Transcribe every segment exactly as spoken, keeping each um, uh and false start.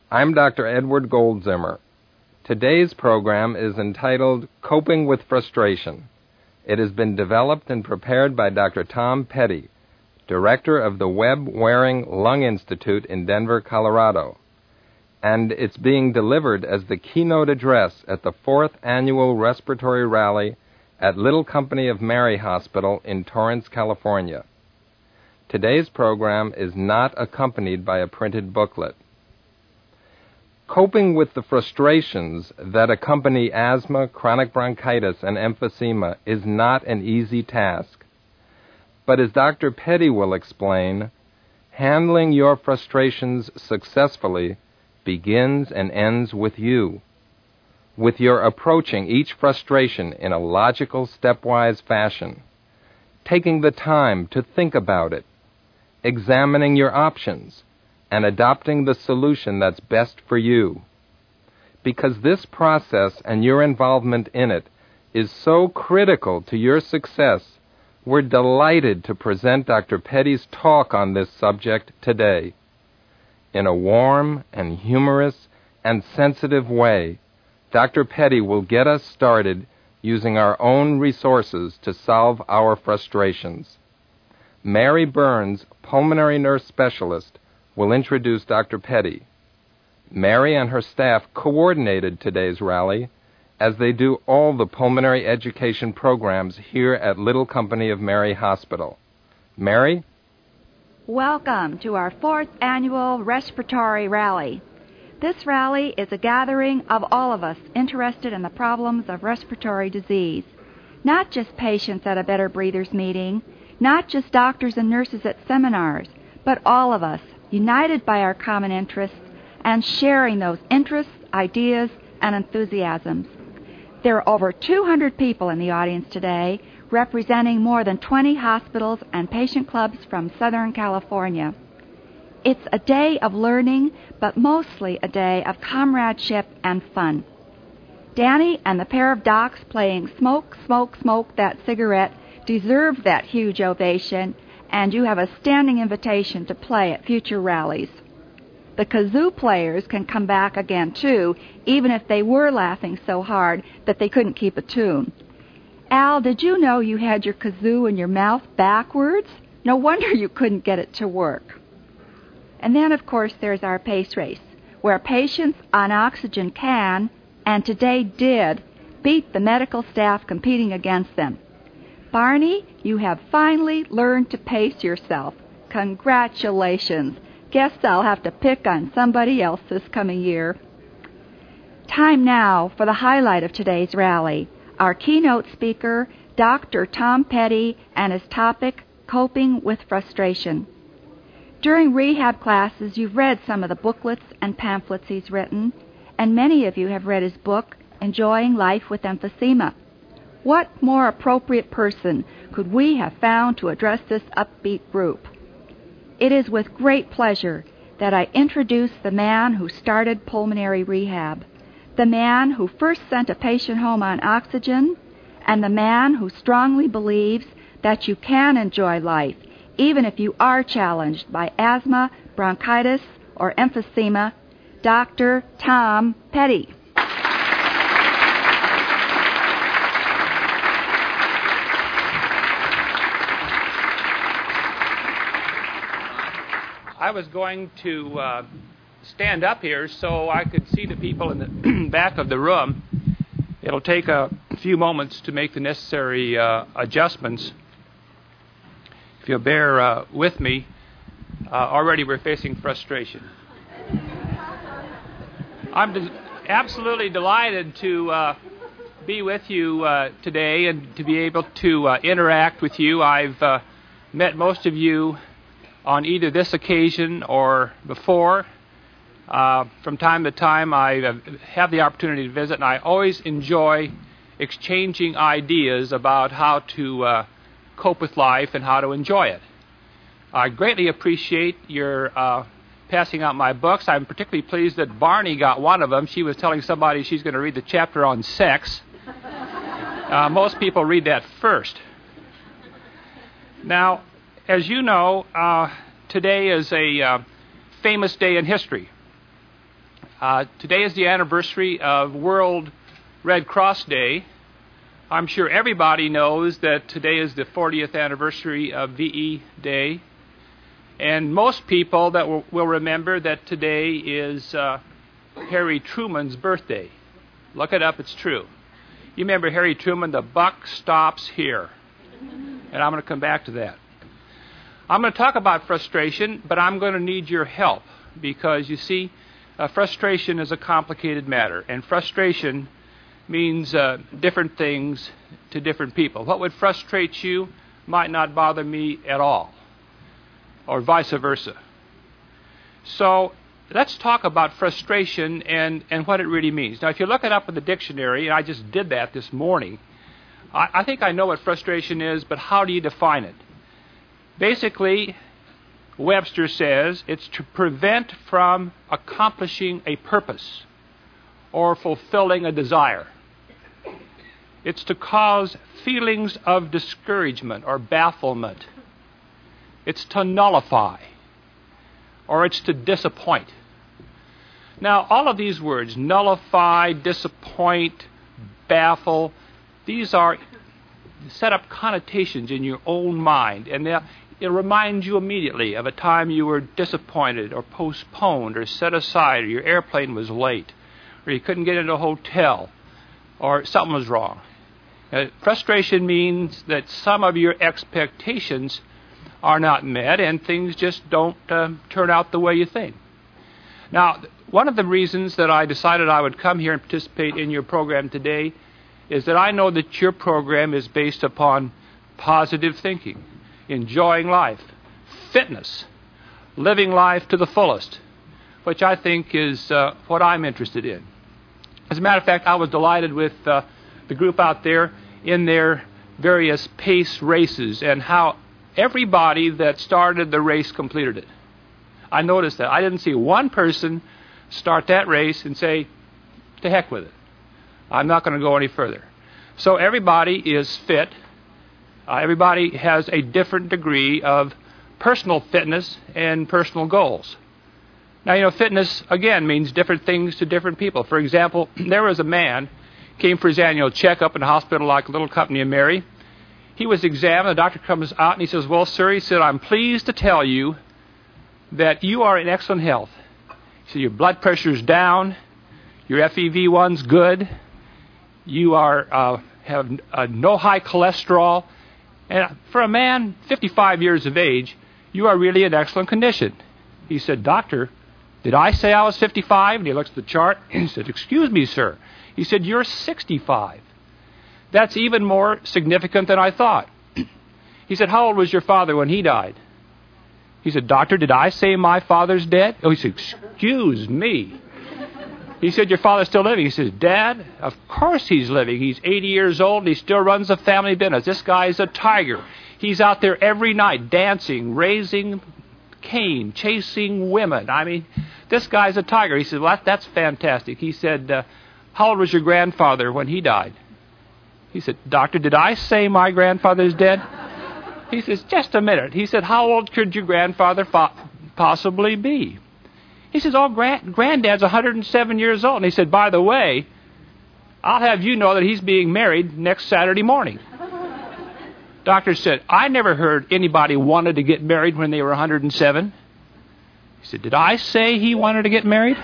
I'm Doctor Edward Goldzimmer. Today's program is entitled Coping with Frustration. It has been developed and prepared by Doctor Tom Petty, director of the Webb Waring Lung Institute in Denver, Colorado. And it's being delivered as the keynote address at the fourth Annual Respiratory Rally at Little Company of Mary Hospital in Torrance, California. Today's program is not accompanied by a printed booklet. Coping with the frustrations that accompany asthma, chronic bronchitis, and emphysema is not an easy task. But as Doctor Petty will explain, handling your frustrations successfully begins and ends with you, with your approaching each frustration in a logical, stepwise fashion, taking the time to think about it, examining your options, and adopting the solution that's best for you. Because this process and your involvement in it is so critical to your success, we're delighted to present Doctor Petty's talk on this subject today. In a warm and humorous and sensitive way, Doctor Petty will get us started using our own resources to solve our frustrations. Mary Burns, pulmonary nurse specialist, will introduce Doctor Petty. Mary and her staff coordinated today's rally, as they do all the pulmonary education programs here at Little Company of Mary Hospital. Mary? Welcome to our fourth Annual Respiratory Rally. This rally is a gathering of all of us interested in the problems of respiratory disease. Not just patients at a Better Breathers meeting, not just doctors and nurses at seminars, but all of us, united by our common interests and sharing those interests, ideas, and enthusiasms. There are over two hundred people in the audience today, representing more than twenty hospitals and patient clubs from Southern California. It's a day of learning, but mostly a day of comradeship and fun. Danny and the pair of docs playing Smoke, Smoke, Smoke That Cigarette deserve that huge ovation, and you have a standing invitation to play at future rallies. The kazoo players can come back again, too, even if they were laughing so hard that they couldn't keep a tune. Al, did you know you had your kazoo in your mouth backwards? No wonder you couldn't get it to work. And then, of course, there's our pace race, where patients on oxygen can, and today did, beat the medical staff competing against them. Barney, you have finally learned to pace yourself. Congratulations. Guess I'll have to pick on somebody else this coming year. Time now for the highlight of today's rally, our keynote speaker, Doctor Tom Petty, and his topic, Coping with Frustration. During rehab classes, you've read some of the booklets and pamphlets he's written, and many of you have read his book, Enjoying Life with Emphysema. What more appropriate person could we have found to address this upbeat group? It is with great pleasure that I introduce the man who started pulmonary rehab, the man who first sent a patient home on oxygen, and the man who strongly believes that you can enjoy life, even if you are challenged by asthma, bronchitis, or emphysema, Doctor Tom Petty. I was going to uh, stand up here so I could see the people in the back of the room. It'll take a few moments to make the necessary uh, adjustments. If you'll bear uh, with me, uh, already we're facing frustration. I'm de- absolutely delighted to uh, be with you uh, today and to be able to uh, interact with you. I've uh, met most of you on either this occasion or before. Uh, from time to time, I have the opportunity to visit, and I always enjoy exchanging ideas about how to uh, cope with life and how to enjoy it. I greatly appreciate your uh, passing out my books. I'm particularly pleased that Barney got one of them. She was telling somebody she's going to read the chapter on sex. Uh, most people read that first. Now, as you know, uh, today is a uh, famous day in history. Uh, today is the anniversary of World Red Cross Day. I'm sure everybody knows that today is the fortieth anniversary of V E Day. And most people that will, will remember that today is uh, Harry Truman's birthday. Look it up, it's true. You remember Harry Truman, the buck stops here. And I'm going to come back to that. I'm going to talk about frustration, but I'm going to need your help because, you see, uh, frustration is a complicated matter, and frustration means uh, different things to different people. What would frustrate you might not bother me at all, or vice versa. So let's talk about frustration and, and what it really means. Now, if you look it up in the dictionary, and I just did that this morning, I, I think I know what frustration is, but how do you define it? Basically, Webster says it's to prevent from accomplishing a purpose or fulfilling a desire. It's to cause feelings of discouragement or bafflement. It's to nullify, or it's to disappoint. Now, all of these words, nullify, disappoint, baffle, these are set up connotations in your own mind, and they'll it reminds you immediately of a time you were disappointed or postponed or set aside, or your airplane was late, or you couldn't get into a hotel, or something was wrong. Uh, frustration means that some of your expectations are not met and things just don't uh, turn out the way you think. Now, one of the reasons that I decided I would come here and participate in your program today is that I know that your program is based upon positive thinking, enjoying life, fitness, living life to the fullest, which I think is uh, what I'm interested in. As a matter of fact, I was delighted with uh, the group out there in their various pace races and how everybody that started the race completed it. I noticed that. I didn't see one person start that race and say, to heck with it. I'm not going to go any further. So everybody is fit. Uh, everybody has a different degree of personal fitness and personal goals. Now, you know, fitness, again, means different things to different people. For example, there was a man, came for his annual checkup in a hospital like Little Company of Mary. He was examined. The doctor comes out and he says, well, sir, he said, I'm pleased to tell you that you are in excellent health. He said, your blood pressure is down. Your F E V one's good. You are uh, have uh, no high cholesterol. And for a man fifty-five years of age, you are really in excellent condition. He said, doctor, did I say I was fifty-five? And he looks at the chart and he said, excuse me, sir. He said, you're sixty-five. That's even more significant than I thought. He said, how old was your father when he died? He said, doctor, did I say my father's dead? Oh, he said, excuse me. He said, your father's still living. He says, Dad, of course he's living. He's eighty years old and he still runs a family business. This guy's a tiger. He's out there every night dancing, raising cane, chasing women. I mean, this guy's a tiger. He said, well, that, that's fantastic. He said, uh, how old was your grandfather when he died? He said, doctor, did I say my grandfather's dead? He says, just a minute. He said, how old could your grandfather fo- possibly be? He says, oh, grand- granddad's one hundred seven years old. And he said, by the way, I'll have you know that he's being married next Saturday morning. Doctor said, I never heard anybody wanted to get married when they were one hundred seven. He said, did I say he wanted to get married?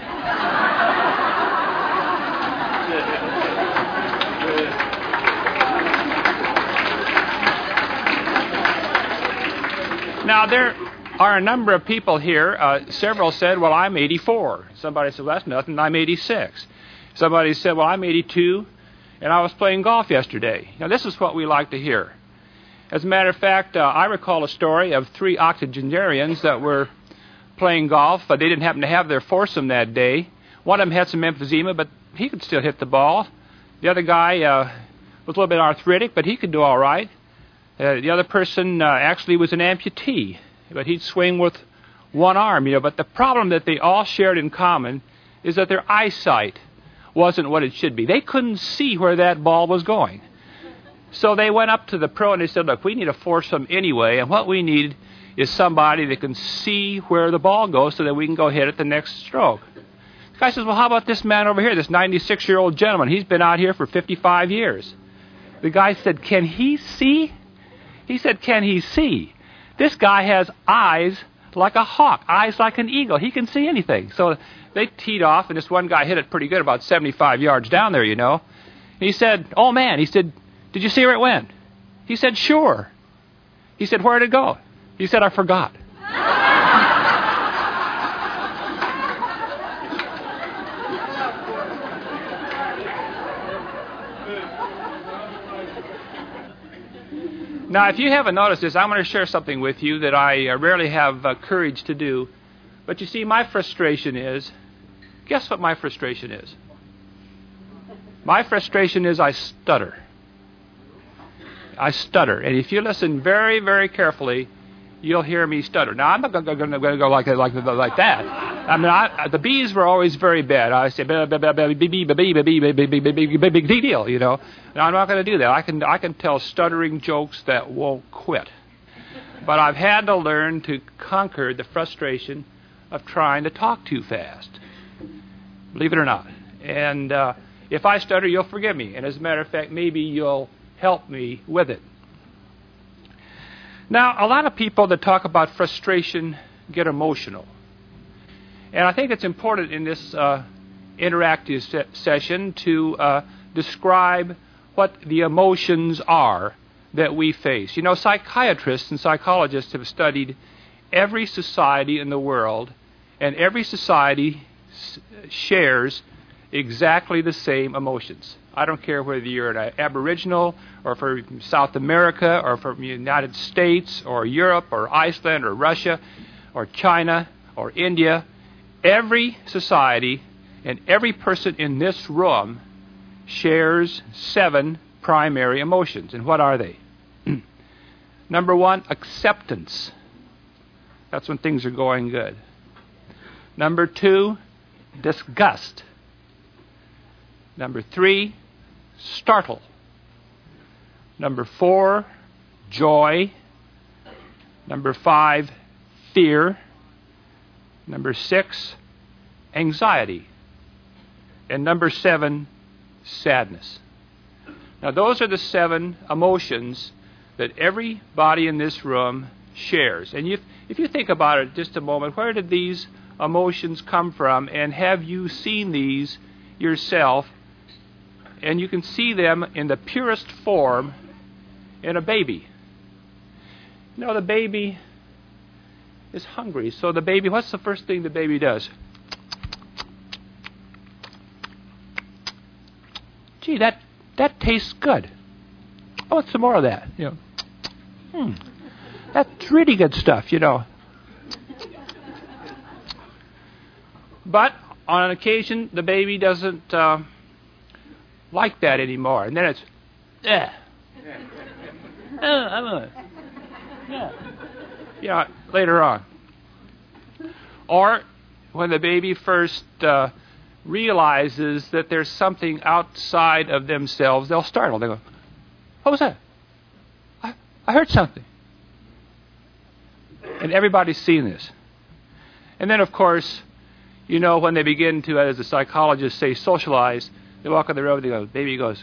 Now, there are a number of people here. Uh, several said, well, I'm eighty-four. Somebody said, well, that's nothing. I'm eighty-six. Somebody said, well, I'm eighty-two, and I was playing golf yesterday. Now, this is what we like to hear. As a matter of fact, uh, I recall a story of three octogenarians that were playing golf. Uh, they didn't happen to have their foursome that day. One of them had some emphysema, but he could still hit the ball. The other guy uh, was a little bit arthritic, but he could do all right. Uh, the other person uh, actually was an amputee, but he'd swing with one arm, you know. But the problem that they all shared in common is that their eyesight wasn't what it should be. They couldn't see where that ball was going. So they went up to the pro and they said, look, we need a foursome anyway, and what we need is somebody that can see where the ball goes so that we can go hit it the next stroke. The guy says, well, how about this man over here, this ninety-six-year-old gentleman? He's been out here for fifty-five years. The guy said, can he see? He said, can he see? This guy has eyes like a hawk, eyes like an eagle. He can see anything. So they teed off, and this one guy hit it pretty good, about seventy-five yards down there, you know. And he said, oh, man, he said, did you see where it went? He said, sure. He said, where did it go? He said, I forgot. Now, if you haven't noticed this, I'm going to share something with you that I uh, rarely have uh, courage to do. But you see, my frustration is, guess what my frustration is? My frustration is I stutter. I stutter. And if you listen very, very carefully, you'll hear me stutter. Now, I'm not going to go like, like, like that. I mean, I, the B's were always very bad. I say, big deal, you know. Now, I'm not going to do that. I can, I can tell stuttering jokes that won't quit. But I've had to learn to conquer the frustration of trying to talk too fast. Believe it or not. And uh, if I stutter, you'll forgive me. And as a matter of fact, maybe you'll help me with it. Now, a lot of people that talk about frustration get emotional. And I think it's important in this uh, interactive se- session to uh, describe what the emotions are that we face. You know, psychiatrists and psychologists have studied every society in the world, and every society s- shares exactly the same emotions. I don't care whether you're an Aboriginal or from South America or from the United States or Europe or Iceland or Russia or China or India. Every society and every person in this room shares seven primary emotions. And what are they? Number one, acceptance. That's when things are going good. Number two, disgust. Number three, startle. Number four, joy. Number five, fear. Number six, anxiety. And number seven, sadness. Now, those are the seven emotions that everybody in this room shares. And if, if you think about it just a moment, where did these emotions come from? And have you seen these yourself? And you can see them in the purest form in a baby. You know, the baby is hungry. So the baby, what's the first thing the baby does? Gee, that that tastes good. I want some more of that. You know, hmm, that's really good stuff. You know. But on an occasion, the baby doesn't uh, like that anymore, and then it's, eh. Uh, I'm a, yeah. Yeah, later on. Or when the baby first uh, realizes that there's something outside of themselves, they'll startle. They go, what was that? I, I heard something. And everybody's seen this. And then, of course, you know, when they begin to, as the psychologists say, socialize, they walk on the road, they go, baby goes,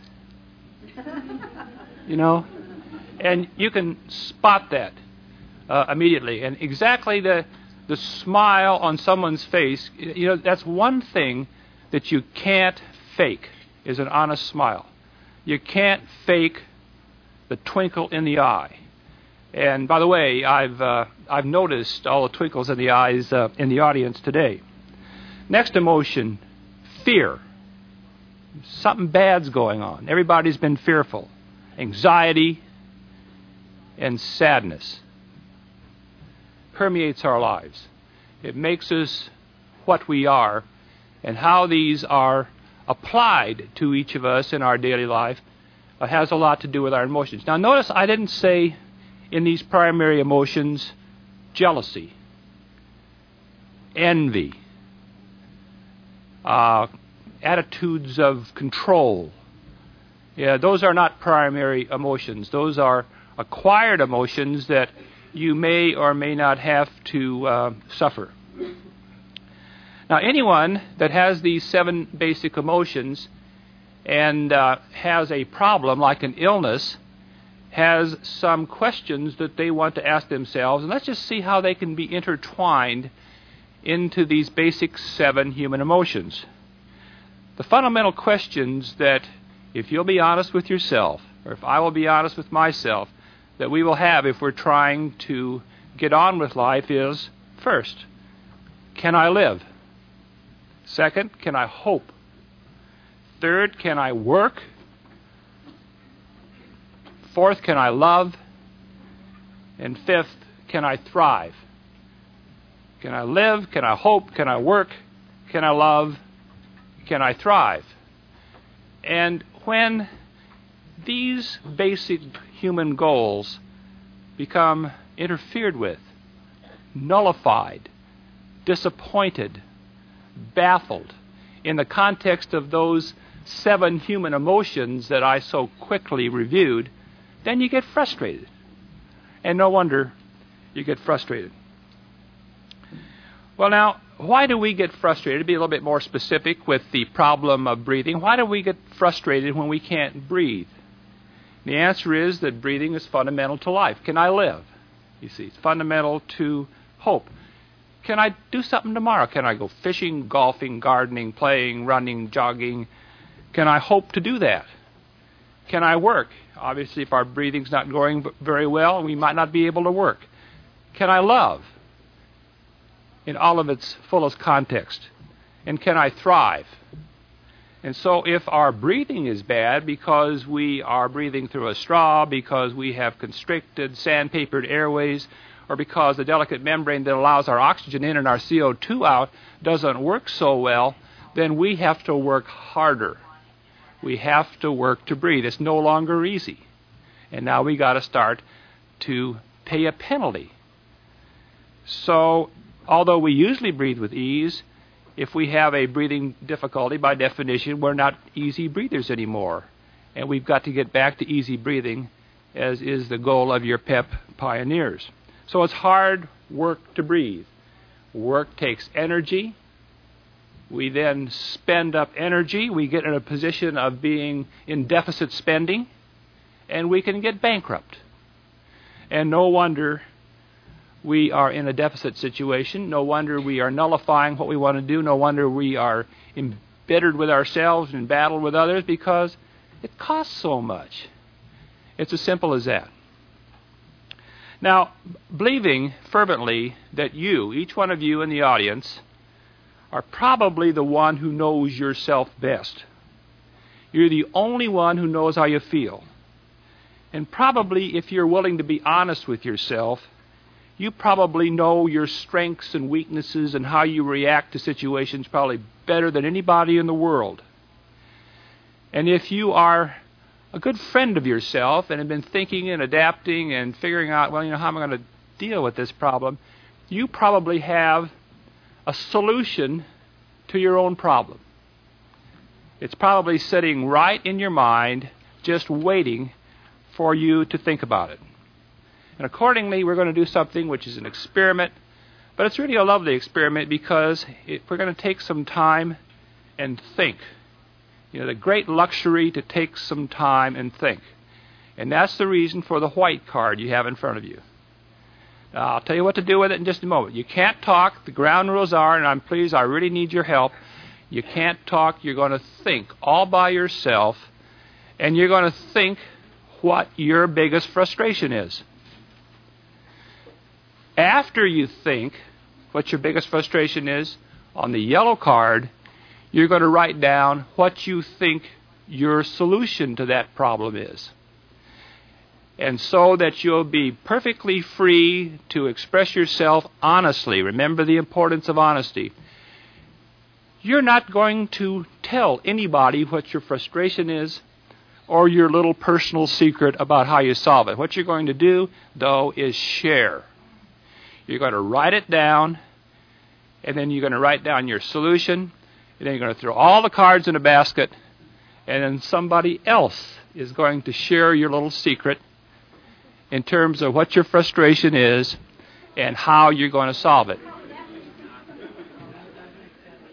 you know? And you can spot that uh, immediately. And exactly the the smile on someone's face, you know, that's one thing that you can't fake, is an honest smile. You can't fake the twinkle in the eye. And by the way, I've uh, I've noticed all the twinkles in the eyes uh, in the audience today. Next emotion, fear. Something bad's going on. Everybody's been fearful. Anxiety and sadness permeates our lives. It makes us what we are, and how these are applied to each of us in our daily life uh, has a lot to do with our emotions. Now notice I didn't say in these primary emotions jealousy, envy, uh, attitudes of control. Yeah, those are not primary emotions. Those are acquired emotions that you may or may not have to uh, suffer. Now, anyone that has these seven basic emotions and uh, has a problem like an illness has some questions that they want to ask themselves, and let's just see how they can be intertwined into these basic seven human emotions. The fundamental questions that, if you'll be honest with yourself, or if I will be honest with myself, that we will have if we're trying to get on with life is, first, can I live? Second, can I hope? Third, can I work? Fourth, can I love? And fifth, can I thrive? Can I live? Can I hope? Can I work? Can I love? Can I thrive? And when these basic human goals become interfered with, nullified, disappointed, baffled, in the context of those seven human emotions that I so quickly reviewed, then you get frustrated. And no wonder you get frustrated. Well, now, why do we get frustrated? To be a little bit more specific with the problem of breathing, why do we get frustrated when we can't breathe? The answer is that breathing is fundamental to life. Can I live? You see, it's fundamental to hope. Can I do something tomorrow? Can I go fishing, golfing, gardening, playing, running, jogging? Can I hope to do that? Can I work? Obviously, if our breathing's not going very well, we might not be able to work. Can I love in all of its fullest context? And can I thrive? And so if our breathing is bad because we are breathing through a straw, because we have constricted, sandpapered airways, or because the delicate membrane that allows our oxygen in and our C O two out doesn't work so well, then we have to work harder. We have to work to breathe. It's no longer easy. And now we got to start to pay a penalty. So, although we usually breathe with ease, if we have a breathing difficulty, by definition, we're not easy breathers anymore. And we've got to get back to easy breathing, as is the goal of your P E P pioneers. So it's hard work to breathe. Work takes energy. We then spend up energy. We get in a position of being in deficit spending, and we can get bankrupt. And no wonder we are in a deficit situation. No wonder we are nullifying what we want to do. No wonder we are embittered with ourselves and in battle with others, because it costs so much. It's as simple as that. Now, believing fervently that you, each one of you in the audience, are probably the one who knows yourself best. You're the only one who knows how you feel. And probably, if you're willing to be honest with yourself, you probably know your strengths and weaknesses and how you react to situations probably better than anybody in the world. And if you are a good friend of yourself and have been thinking and adapting and figuring out, well, you know, how am I going to deal with this problem, you probably have a solution to your own problem. It's probably sitting right in your mind, just waiting for you to think about it. And accordingly, we're going to do something which is an experiment, but it's really a lovely experiment because it, we're going to take some time and think. You know, the great luxury to take some time and think. And that's the reason for the white card you have in front of you. Now, I'll tell you what to do with it in just a moment. You can't talk. The ground rules are, and I'm pleased, I really need your help. You can't talk. You're going to think all by yourself, and you're going to think what your biggest frustration is. After you think what your biggest frustration is, on the yellow card, you're going to write down what you think your solution to that problem is. And so that you'll be perfectly free to express yourself honestly. Remember the importance of honesty. You're not going to tell anybody what your frustration is or your little personal secret about how you solve it. What you're going to do, though, is share. You're going to write it down, and then you're going to write down your solution, and then you're going to throw all the cards in a basket, and then somebody else is going to share your little secret in terms of what your frustration is and how you're going to solve it.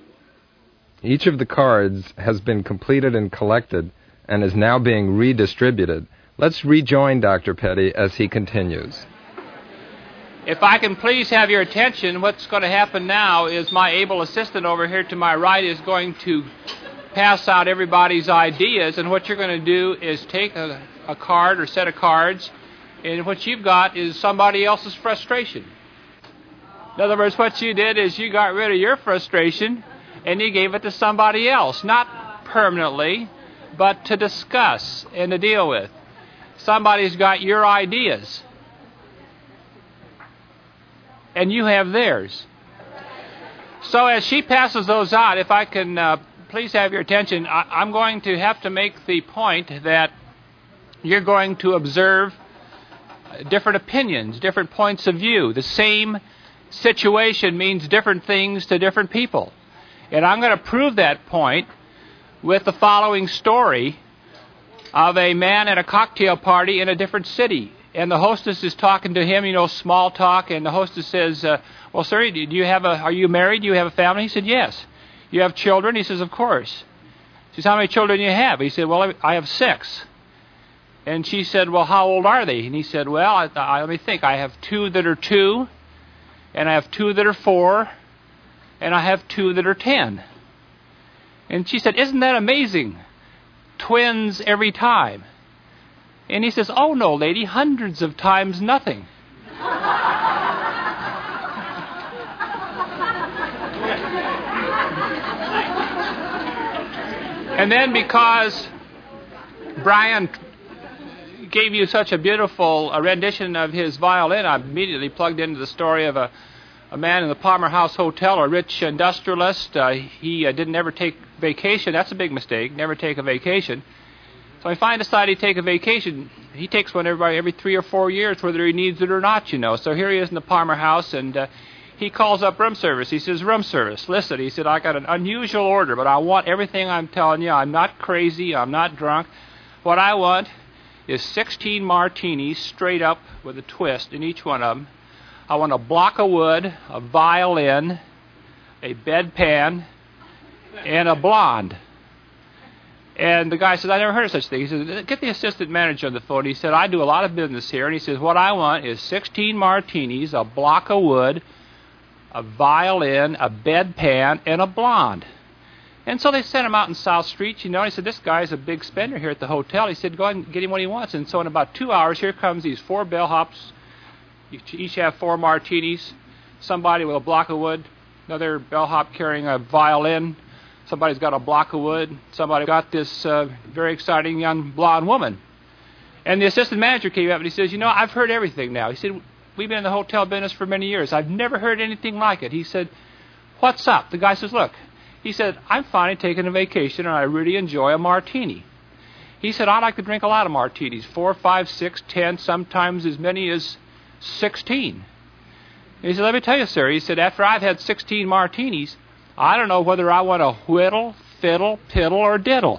Each of the cards has been completed and collected and is now being redistributed. Let's rejoin Doctor Petty as he continues. If I can please have your attention, what's going to happen now is my able assistant over here to my right is going to pass out everybody's ideas, and what you're going to do is take a, a card or set of cards, and what you've got is somebody else's frustration. In other words, what you did is you got rid of your frustration and you gave it to somebody else, not permanently, but to discuss and to deal with. Somebody's got your ideas, and you have theirs. So as she passes those out, if I can uh, please have your attention, I, I'm going to have to make the point that you're going to observe different opinions, different points of view. The same situation means different things to different people. And I'm going to prove that point with the following story of a man at a cocktail party in a different city. And the hostess is talking to him, you know, small talk, and the hostess says, uh, well, sir, do you have a, are you married? Do you have a family? He said, yes. You have children? He says, of course. She says, how many children do you have? He said, well, I have six. And she said, well, how old are they? And he said, well, I, I, let me think. I have two that are two, and I have two that are four, and I have two that are ten. And she said, isn't that amazing? Twins every time. And he says, oh, no, lady, hundreds of times nothing. And then because Brian gave you such a beautiful uh, rendition of his violin, I immediately plugged into the story of a, a man in the Palmer House Hotel, a rich industrialist. Uh, he uh, didn't ever take vacation. That's a big mistake, never take a vacation. So if I decide to take a vacation, he takes one every, every three or four years, whether he needs it or not, you know. So here he is in the Palmer House, and uh, he calls up room service. He says, room service, listen, he said, I got an unusual order, but I want everything I'm telling you. I'm not crazy. I'm not drunk. What I want is sixteen martinis straight up with a twist in each one of them. I want a block of wood, a violin, a bedpan, and a blonde. And the guy says, I never heard of such a thing. He says, get the assistant manager on the phone. He said, I do a lot of business here. And he says, what I want is sixteen martinis, a block of wood, a violin, a bedpan, and a blonde. And so they sent him out in South Street, you know. He said, this guy's a big spender here at the hotel. He said, go ahead and get him what he wants. And so in about two hours, here comes these four bellhops. Each, each have four martinis. Somebody with a block of wood. Another bellhop carrying a violin. Somebody's got a block of wood. Somebody got this uh, very exciting young blonde woman. And the assistant manager came up and he says, you know, I've heard everything now. He said, we've been in the hotel business for many years. I've never heard anything like it. He said, what's up? The guy says, look. He said, I'm finally taking a vacation and I really enjoy a martini. He said, I like to drink a lot of martinis. Four, five, six, ten, sometimes as many as sixteen. And he said, let me tell you, sir. He said, after I've had sixteen martinis, I don't know whether I want to whittle, fiddle, piddle, or diddle.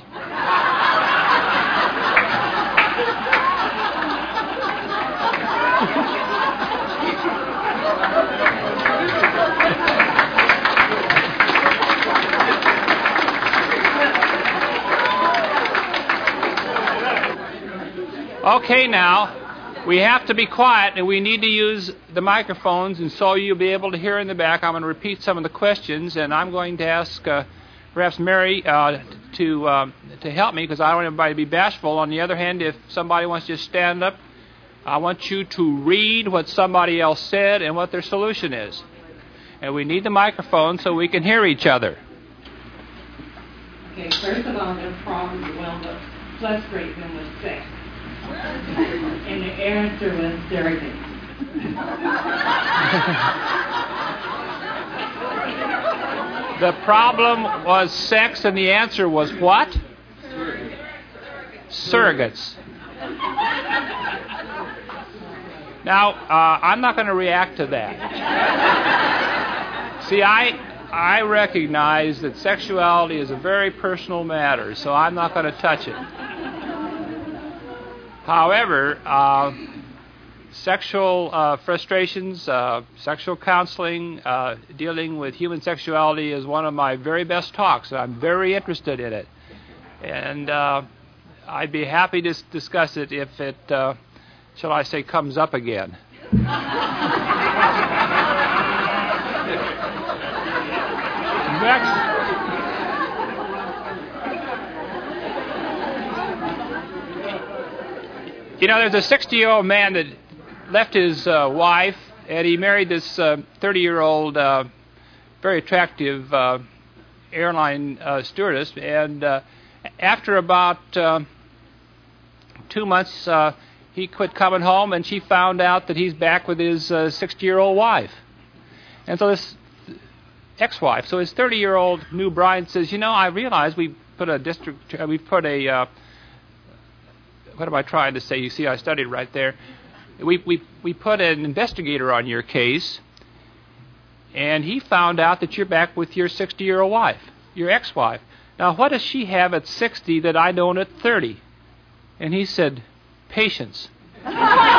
Okay, now, we have to be quiet, and we need to use the microphones, and so you'll be able to hear in the back. I'm going to repeat some of the questions, and I'm going to ask uh, perhaps Mary uh, to uh, to help me, because I don't want everybody to be bashful. On the other hand, if somebody wants to just stand up, I want you to read what somebody else said and what their solution is. And we need the microphone so we can hear each other. Okay, first of all, the problem, well, the frustrating them was sex. And the answer was surrogate. The problem was sex, and the answer was what? Surrogates. Now, uh, I'm not going to react to that. See, I I recognize that sexuality is a very personal matter, so I'm not going to touch it. However, uh, sexual uh, frustrations, uh, sexual counseling, uh, dealing with human sexuality is one of my very best talks. I'm very interested in it. And uh, I'd be happy to s- discuss it if it, uh, shall I say, comes up again. Next. You know, there's a sixty-year-old man that left his uh, wife, and he married this uh, thirty-year-old, uh, very attractive uh, airline uh, stewardess. And uh, after about uh, two months, uh, he quit coming home, and she found out that he's back with his uh, sixty-year-old wife. And so this ex-wife, so his thirty-year-old new bride says, "You know, I realize we put a district, uh, we put a." Uh, What am I trying to say? You see, I studied right there. We we we put an investigator on your case, and he found out that you're back with your sixty-year-old wife, your ex-wife. Now, what does she have at sixty that I don't at thirty? And he said, patience.